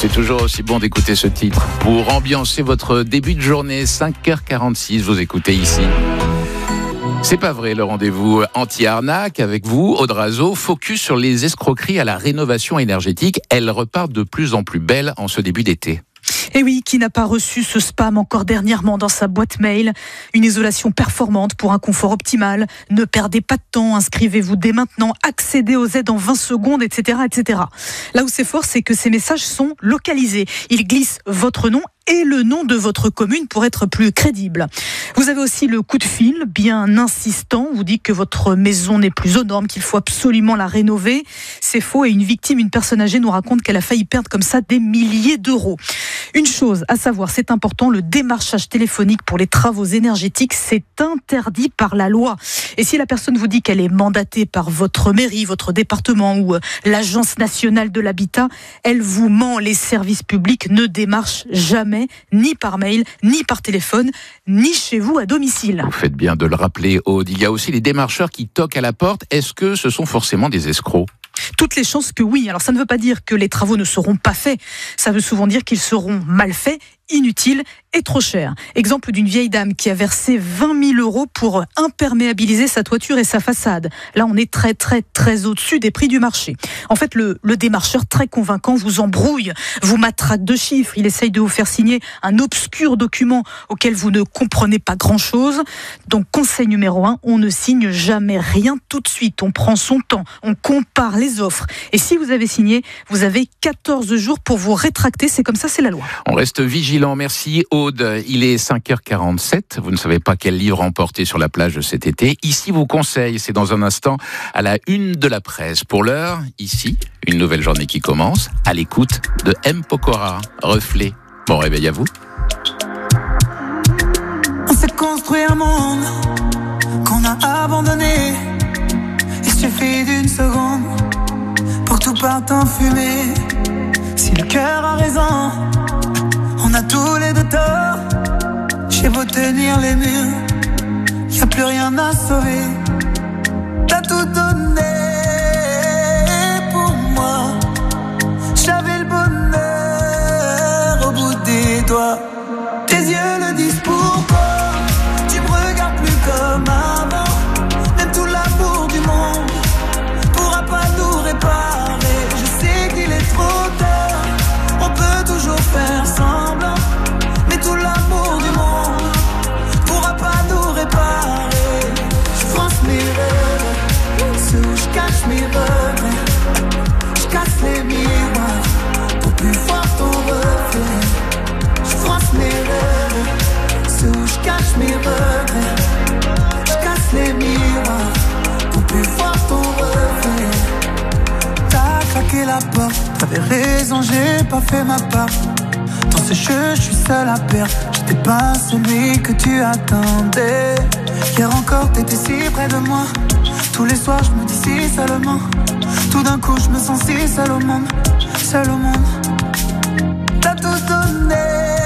C'est toujours aussi bon d'écouter ce titre pour ambiancer votre début de journée. cinq heures quarante-six, vous écoutez ici. C'est pas vrai, le rendez-vous anti-arnaque avec vous, Aude Razeau. Focus sur les escroqueries à la rénovation énergétique. Elles repartent de plus en plus belles en ce début d'été. Et oui, qui n'a pas reçu ce spam encore dernièrement dans sa boîte mail? Une isolation performante pour un confort optimal. Ne perdez pas de temps, inscrivez-vous dès maintenant, accédez aux aides en vingt secondes, et cetera, et cetera. Là où c'est fort, c'est que ces messages sont localisés. Ils glissent votre nom et le nom de votre commune pour être plus crédible. Vous avez aussi le coup de fil, bien insistant, vous dit que votre maison n'est plus aux normes, qu'il faut absolument la rénover. C'est faux et une victime, une personne âgée nous raconte qu'elle a failli perdre comme ça des milliers d'euros. Une chose à savoir, c'est important, le démarchage téléphonique pour les travaux énergétiques, c'est interdit par la loi. Et si la personne vous dit qu'elle est mandatée par votre mairie, votre département ou l'Agence nationale de l'habitat, elle vous ment. Les services publics ne démarchent jamais, ni par mail, ni par téléphone, ni chez vous à domicile. Vous faites bien de le rappeler, Aude. Il y a aussi les démarcheurs qui toquent à la porte. Est-ce que ce sont forcément des escrocs ? Toutes les chances que oui. Alors ça ne veut pas dire que les travaux ne seront pas faits. Ça veut souvent dire qu'ils seront mal faits, inutiles et trop chers. Exemple d'une vieille dame qui a versé vingt mille euros pour imperméabiliser sa toiture et sa façade. Là, on est très, très, très au-dessus des prix du marché. En fait, le, le démarcheur très convaincant vous embrouille, vous matraque de chiffres. Il essaye de vous faire signer un obscur document auquel vous ne comprenez pas grand-chose. Donc, conseil numéro un, on ne signe jamais rien tout de suite. On prend son temps, on compare les offres. Et si vous avez signé, vous avez quatorze jours pour vous rétracter. C'est comme ça, c'est la loi. On reste vigilant. Merci Aude. Il est cinq heures quarante-sept. Vous ne savez pas quel livre emporter sur la plage cet été. Ici vous conseille, c'est dans un instant à la une de la presse. Pour l'heure, ici, une nouvelle journée qui commence à l'écoute de M. Pokora. Reflet. Bon réveil à vous. On s'est construit un monde qu'on a abandonné. Il suffit d'une seconde pour que tout parte en fumée. Si le cœur a raison, on a tous les deux tort. J'ai beau tenir les murs, y a plus rien à sauver. T'as tout donné pour moi. J'avais le bonheur au bout des doigts. Tes yeux le disent pourquoi. Tu me regardes plus comme avant. Même tout l'amour du monde pourra pas nous réparer. Je sais qu'il est trop tard. On peut toujours faire semblant, mais tout l'amour du monde pourra pas nous réparer. Je France mes rêves, ceux où je cache mes regrets. Je casse les miroirs pour plus voir ton reflet. Je France mes rêves, ceux où je cache mes regrets. Je casse les miroirs pour plus voir ton reflet. T'as claqué la porte, t'avais raison, j'ai pas fait ma part. Dans ce jeu, je suis seul à perdre. J'étais pas celui que tu attendais. Hier encore, t'étais si près de moi. Tous les soirs, je me dis si seulement. Tout d'un coup, je me sens si seul au monde. Seul au monde. T'as tout donné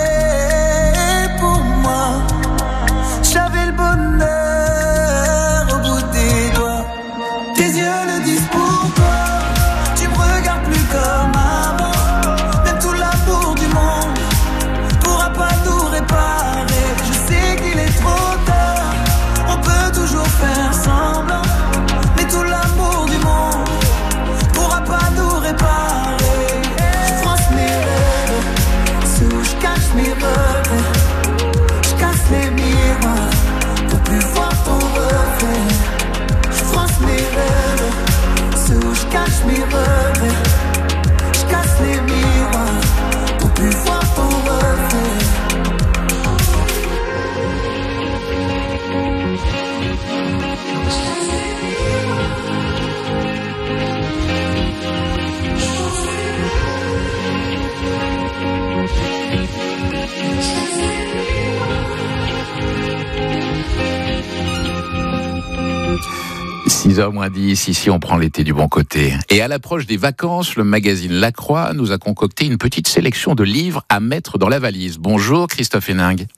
pour moi. J'avais le bonheur au bout des doigts. Tes yeux le disent pourquoi. Tu me regardes plus comme avant. Même tout l'amour du monde pourra pas nous réparer. Je sais qu'il est trop tard. On peut toujours faire semblant, mais tout l'amour du monde pourra pas nous réparer. Je France mes rêves, ceux où je cache mes regrets. Je casse les miroirs pour plus voir ton reflet. Je France mes rêves, ceux où je cache mes regrets. Je casse les miroirs pour plus voir ton reflet. six heures moins dix, ici on prend l'été du bon côté. Et à l'approche des vacances, le magazine La Croix nous a concocté une petite sélection de livres à mettre dans la valise. Bonjour Christophe Héningue.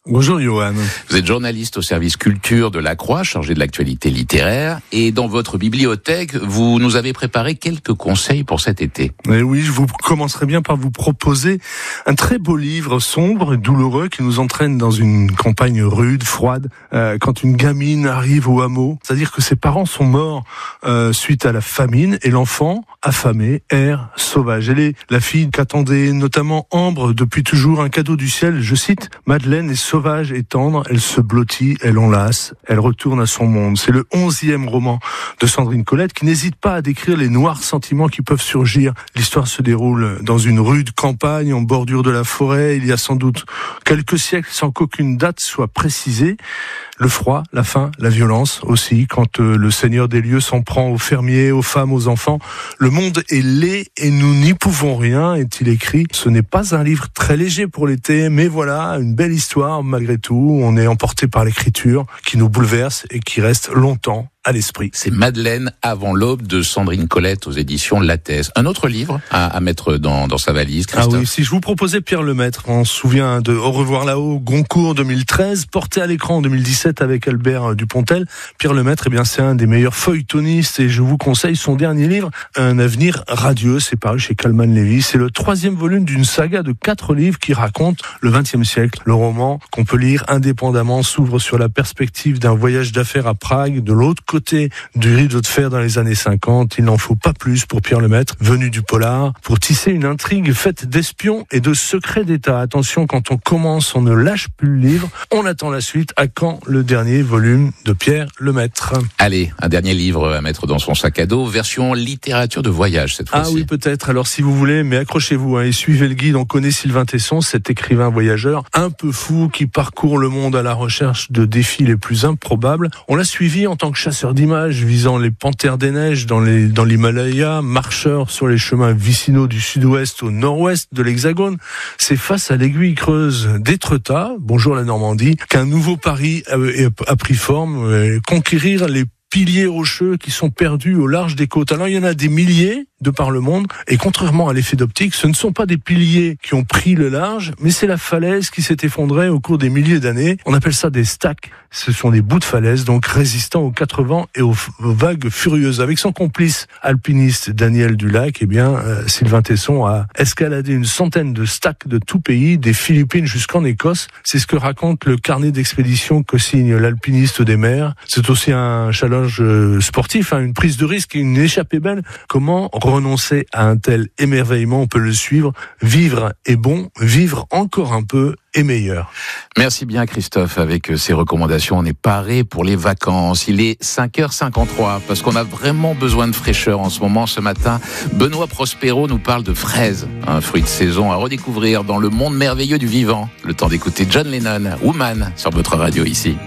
Bonjour Johan. Vous êtes journaliste au service culture de la Croix, chargé de l'actualité littéraire. Et dans votre bibliothèque, vous nous avez préparé quelques conseils pour cet été. Et oui, je vous commencerai bien par vous proposer un très beau livre sombre et douloureux qui nous entraîne dans une campagne rude, froide, euh, quand une gamine arrive au hameau. C'est-à-dire que ses parents sont morts euh, suite à la famine et l'enfant, affamé, erre sauvage. Elle est la fille qu'attendait notamment Ambre depuis toujours, un cadeau du ciel. Je cite, Madeleine est sauvage. Sauvage et tendre, elle se blottit, elle enlace, elle retourne à son monde. C'est le onzième roman de Sandrine Colette qui n'hésite pas à décrire les noirs sentiments qui peuvent surgir. L'histoire se déroule dans une rude campagne en bordure de la forêt. Il y a sans doute quelques siècles sans qu'aucune date soit précisée. Le froid, la faim, la violence aussi, quand euh, le Seigneur des lieux s'en prend aux fermiers, aux femmes, aux enfants. Le monde est laid et nous n'y pouvons rien, est-il écrit. Ce n'est pas un livre très léger pour l'été, mais voilà, une belle histoire malgré tout. On est emporté par l'écriture qui nous bouleverse et qui reste longtemps à l'esprit. C'est Madeleine avant l'aube de Sandrine Colette aux éditions Lattès. Un autre livre à, à mettre dans, dans sa valise, Christophe. Ah oui, si je vous proposais Pierre Lemaitre, on se souvient de Au revoir là-haut, Goncourt deux mille treize, porté à l'écran en deux mille dix-sept avec Albert Dupontel. Pierre Lemaitre, eh bien, c'est un des meilleurs feuilletonistes et je vous conseille son dernier livre, Un avenir radieux. C'est paru chez Calman Levy. C'est le troisième volume d'une saga de quatre livres qui raconte le vingtième siècle. Le roman qu'on peut lire indépendamment s'ouvre sur la perspective d'un voyage d'affaires à Prague, de l'autre côté côté du rideau de fer dans les années cinquante. Il n'en faut pas plus pour Pierre Lemaitre, venu du polar, pour tisser une intrigue faite d'espions et de secrets d'État. Attention, quand on commence, on ne lâche plus le livre. On attend la suite. À quand le dernier volume de Pierre Lemaitre? Allez, un dernier livre à mettre dans son sac à dos, version littérature de voyage cette fois-ci. Ah oui, peut-être. Alors si vous voulez, mais accrochez-vous hein, et suivez le guide. On connaît Sylvain Tesson, cet écrivain voyageur un peu fou qui parcourt le monde à la recherche de défis les plus improbables. On l'a suivi en tant que chasseur d'images, visant les panthères des neiges dans les dans l'Himalaya, marcheur sur les chemins vicinaux du sud-ouest au nord-ouest de l'Hexagone. C'est face à l'aiguille creuse d'Étretat, bonjour la Normandie, qu'un nouveau pari a, a pris forme, euh, conquérir les piliers rocheux qui sont perdus au large des côtes. Alors il y en a des milliers de par le monde, et contrairement à l'effet d'optique, ce ne sont pas des piliers qui ont pris le large, mais c'est la falaise qui s'est effondrée au cours des milliers d'années. On appelle ça des stacks. Ce sont des bouts de falaise, donc résistants aux quatre vents et aux, aux vagues furieuses. Avec son complice alpiniste Daniel Dulac, eh bien, euh, Sylvain Tesson a escaladé une centaine de stacks de tout pays, des Philippines jusqu'en Écosse. C'est ce que raconte le carnet d'expédition que signe l'alpiniste des mers. C'est aussi un challenge sportif, hein, une prise de risque et une échappée belle. Comment renoncer à un tel émerveillement? On peut le suivre. Vivre est bon, vivre encore un peu est meilleur. Merci bien Christophe. Avec ces recommandations, on est paré pour les vacances. Il est cinq heures cinquante-trois parce qu'on a vraiment besoin de fraîcheur en ce moment. Ce matin, Benoît Prospero nous parle de fraises, un fruit de saison à redécouvrir dans le monde merveilleux du vivant. Le temps d'écouter John Lennon, Woman, sur votre radio ici.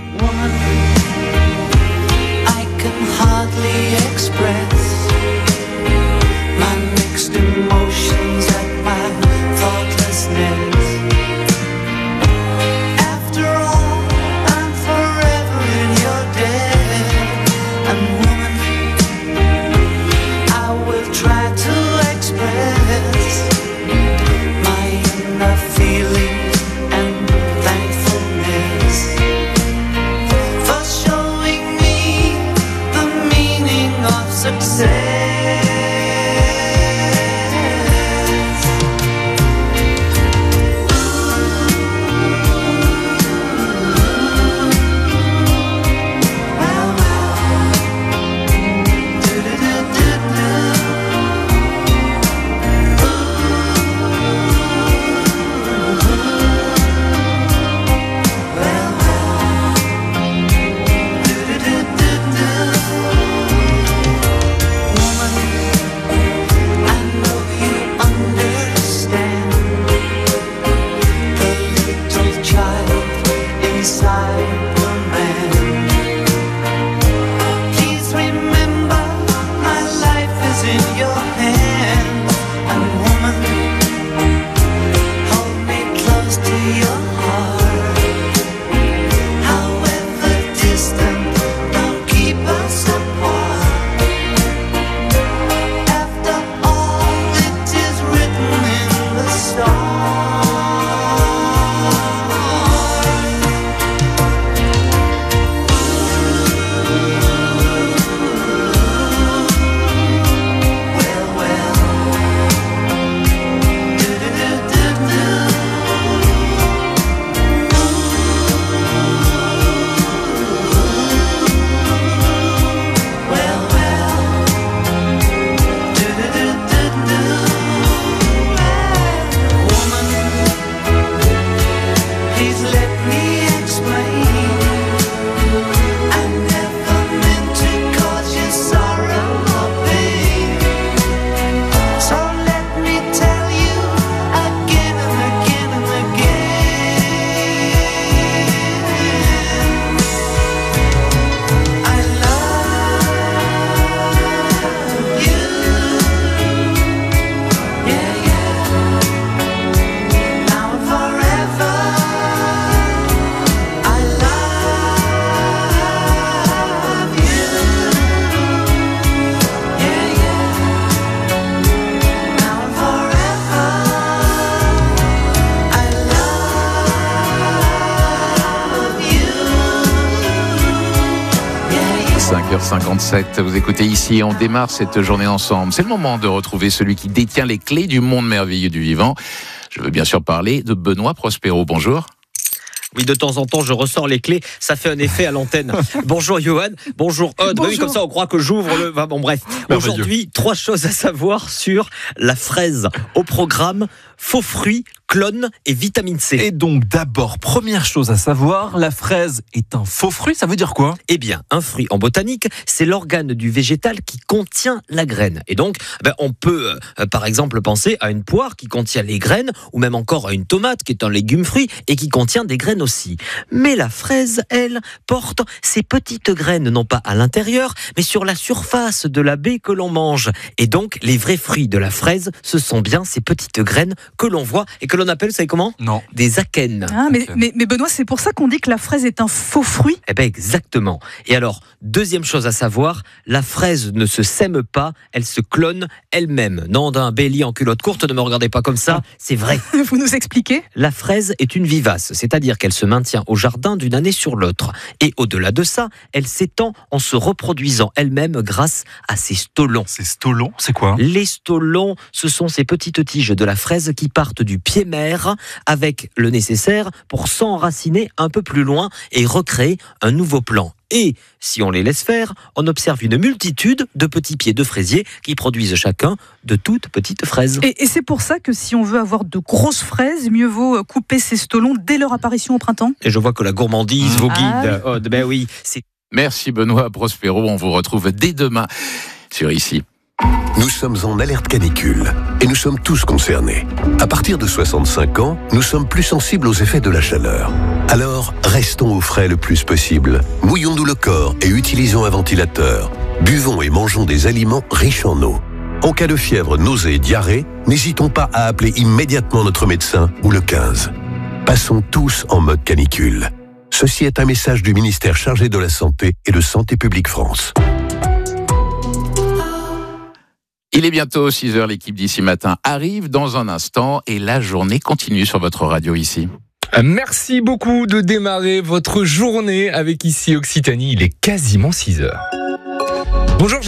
Emotions at my thoughtlessness. After all, I'm forever in your debt. And woman, I will try to express my inner feelings and thankfulness for showing me the meaning of success. heures cinquante-sept. Vous écoutez ici, on démarre cette journée ensemble. C'est le moment de retrouver celui qui détient les clés du monde merveilleux du vivant. Je veux bien sûr parler de Benoît Prospero. Bonjour. Oui, de temps en temps, je ressors les clés. Ça fait un effet à l'antenne. Bonjour Johan, bonjour Aude. Bonjour. Oui, comme ça, on croit que j'ouvre le... Enfin, bon, bref. Aujourd'hui, trois choses à savoir sur la fraise. Au programme, faux fruits, clones et vitamine C. Et donc, d'abord, première chose à savoir, la fraise est un faux fruit. Ça veut dire quoi ? Eh bien, un fruit en botanique, c'est l'organe du végétal qui contient la graine. Et donc, ben, on peut, euh, par exemple, penser à une poire qui contient les graines, ou même encore à une tomate qui est un légume fruit et qui contient des graines aussi. Mais la fraise, elle, porte ces petites graines, non pas à l'intérieur, mais sur la surface de la baie que l'on mange. Et donc, les vrais fruits de la fraise, ce sont bien ces petites graines que l'on voit et que l'on appelle, vous savez comment ? Non. Des akènes. Ah, mais, mais, mais Benoît, c'est pour ça qu'on dit que la fraise est un faux fruit ? Eh bien, exactement. Et alors, deuxième chose à savoir, la fraise ne se sème pas, elle se clone elle-même. Non, d'un bélier en culotte courte, ne me regardez pas comme ça, c'est vrai. Vous nous expliquez ? La fraise est une vivace, c'est-à-dire qu'elle se maintient au jardin d'une année sur l'autre. Et au-delà de ça, elle s'étend en se reproduisant elle-même grâce à ses stolons. Ces stolons, c'est quoi ? Les stolons, ce sont ces petites tiges de la fraise qui partent du pied mère avec le nécessaire pour s'enraciner un peu plus loin et recréer un nouveau plant. Et si on les laisse faire, on observe une multitude de petits pieds de fraisier qui produisent chacun de toutes petites fraises. Et, et c'est pour ça que si on veut avoir de grosses fraises, mieux vaut couper ces stolons dès leur apparition au printemps. Et je vois que la gourmandise vous guide. Ah oui. Oh, ben oui, c'est... Merci Benoît Prospero. On vous retrouve dès demain sur Ici. Nous sommes en alerte canicule et nous sommes tous concernés. À partir de soixante-cinq ans, nous sommes plus sensibles aux effets de la chaleur. Alors, restons au frais le plus possible. Mouillons-nous le corps et utilisons un ventilateur. Buvons et mangeons des aliments riches en eau. En cas de fièvre, nausée et diarrhée, n'hésitons pas à appeler immédiatement notre médecin ou le quinze. Passons tous en mode canicule. Ceci est un message du ministère chargé de la Santé et de Santé publique France. Il est bientôt six heures, l'équipe d'Ici Matin arrive dans un instant et la journée continue sur votre radio Ici. Merci beaucoup de démarrer votre journée avec Ici Occitanie, il est quasiment six heures. Bonjour.